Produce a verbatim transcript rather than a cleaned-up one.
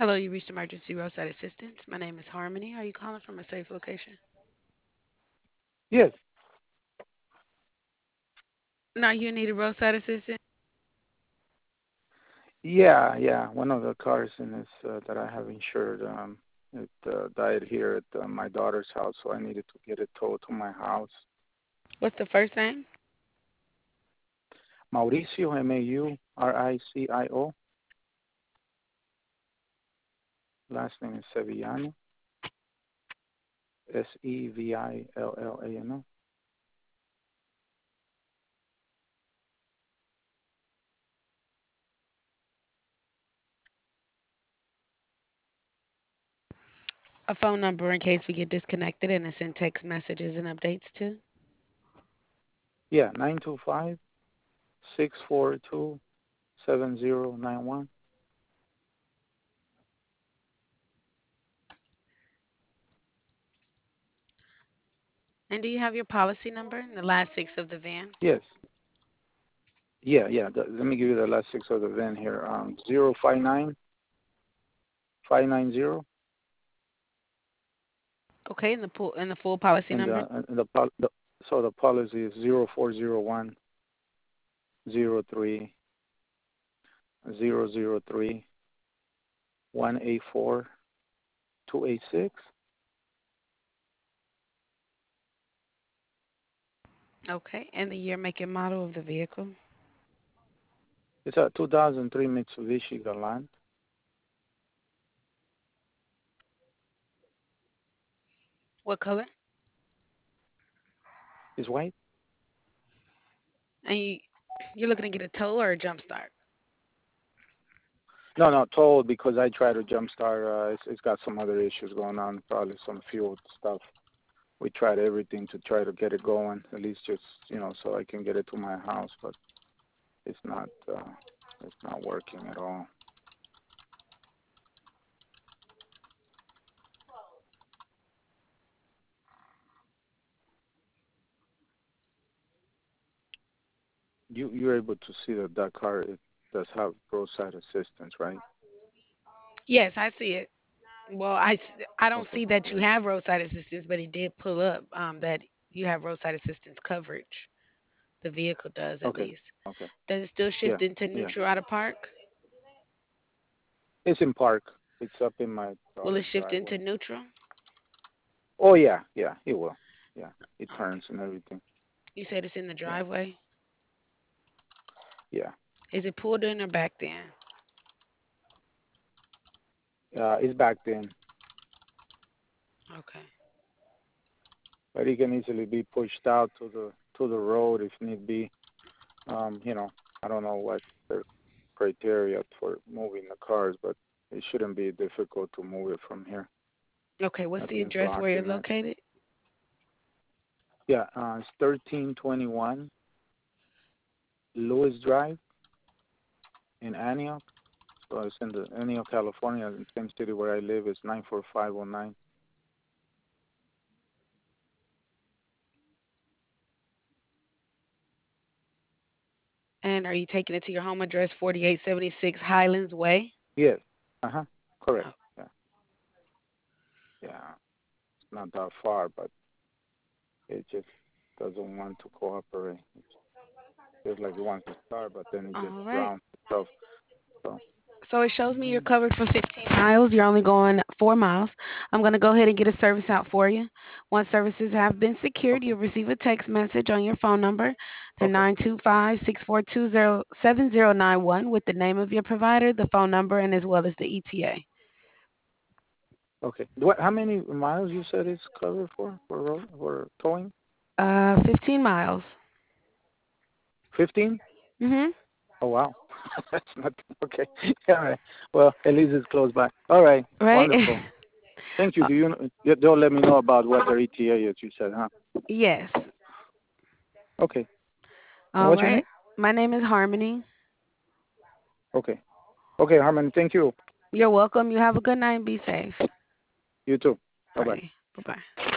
Hello, you reached emergency roadside assistance. My name is Harmony. Are you calling from a safe location? Yes. No, you need a roadside assistance. Yeah, yeah. One of the cars in this uh, that I have insured, um, it uh, died here at uh, my daughter's house, so I needed to get it towed to my house. What's the first name? Mauricio, M A U R I C I O. Last name is Sevillano, S E V I L L A N O. A phone number in case we get disconnected and to send text messages and updates to. Yeah, nine two five six four two seven zero nine one. And do you have your policy number and the last six of the van? Yes. Yeah, yeah. The, let me give you the last six of the V I N here. Um, zero five nine five nine zero, Okay, and the pool and the full policy and number. the and the, pol- the so the policy is zero four zero one zero three zero zero three one eight four two eight six. Okay, and the year, make, and model of the vehicle. It's a two thousand three Mitsubishi Galant. What color? It's white. And you, you're looking to get a tow or a jump start? No, no, told because I tried to jumpstart. Uh, it's, it's got some other issues going on, probably some fuel stuff. We tried everything to try to get it going, at least just you know, so I can get it to my house, but it's not, uh, it's not working at all. You you're able to see that that car it does have roadside assistance, right? Yes, I see it. Well, I, s- I don't Okay, see that you good. have roadside assistance, but it did pull up um, that you have roadside assistance coverage. The vehicle does at Okay, least. okay, Does it still yeah, shift into yeah. neutral out of park? It's in park. It's up in my Will it daughter's shift into driveway. neutral? Oh yeah, yeah, it will. Yeah, it turns Okay. and everything. You said it's in the Yeah, driveway. yeah. Is it pulled in or backed in? Uh, it's backed in, Okay. but it can easily be pushed out to the to the road if need be. Um, you know, I don't know what the criteria for moving the cars, but it shouldn't be difficult to move it from here. Okay. What's the Nothing's address where you're blocking it. located? Yeah, uh, it's thirteen twenty-one Lewis Drive in Antioch. So it's in the Antioch, California, the same city where I live. Is nine four five oh nine. And are you taking it to your home address, forty-eight seventy-six Highlands Way? Yes. Uh huh. Correct. Oh, Yeah. Yeah. It's not that far, but it just doesn't want to cooperate. It's just like it wants to start, but then it just all right. drowns itself. So. So it shows me you're Mhm. covered for fifteen miles. You're only going four miles. I'm going to go ahead and get a service out for you. Once services have been secured, Okay. you'll receive a text message on your phone number, the Okay. nine two five, six four two, zero seven zero nine one, with the name of your provider, the phone number, and as well as the E T A. Okay. What? How many miles you said it's covered for for road for towing? Uh, fifteen miles. Fifteen. Mhm. Oh wow. That's not okay. All right. Well, at least it's close by. All right. Right? Wonderful. Thank you. Uh, Do you kn- you- they'll let me know about what their E T A is? You said, huh? yes. Okay. And All what's your right. name? My name is Harmony. Okay. Okay, Harmon. Thank you. You're welcome. You have a good night and be safe. You too. Bye All bye. right. Bye bye.